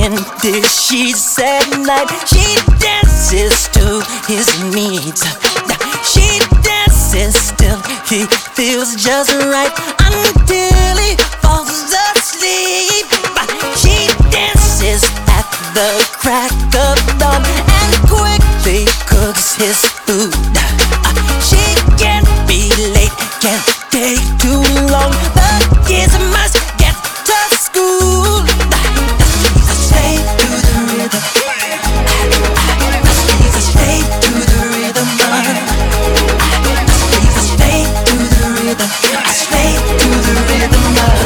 in the sheets at night. She dances to his needs. She dances till he feels just right, until he falls asleep. She dances at the crack of dawn and quickly cooks his food. She can't be late, can't take too long. The kids must get to school. She's a slave to the rhythm. She's a slave to the rhythm. She's a slave to the rhythm. A slave to the rhythm.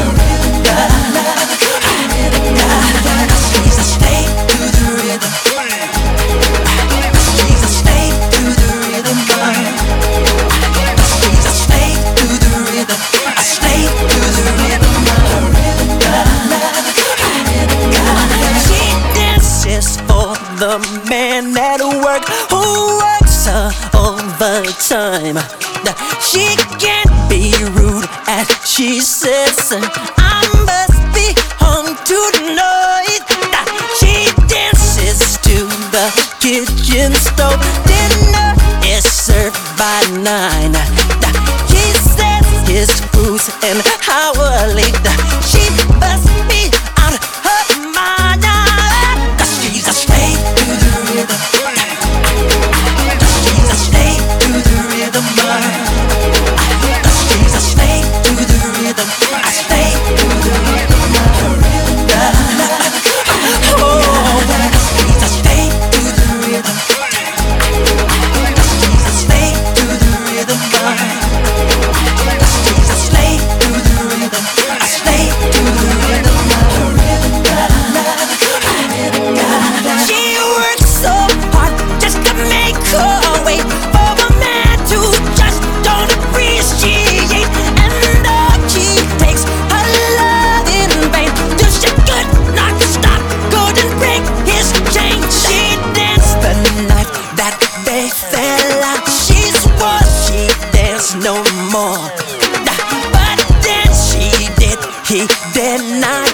She's a slave to the rhythm. She's a slave to the rhythm. She's a slave to the rhythm. A slave to the rhythm. She dances for the man at work who works overtime. She can't be rude as she says, I must be home tonight. She dances to the kitchen stove. Dinner is served by 9. He says his food's an hour late. She must be out her mind. 'Cause she's a slave to the rhythm. She's a slave to the rhythm. She's a slave to the rhythm. A slave to the rhythm. Oh, she's a slave to the rhythm. She's a slave to the rhythm. She's a slave to the rhythm. A slave to the rhythm. She works so hard just to make her way for a man to just don't appreciate. And though she takes her love in vain, till she could not stop, couldn't break his chain. She danced the night that they fell out. She swore she danced no more, but then she did, he did not.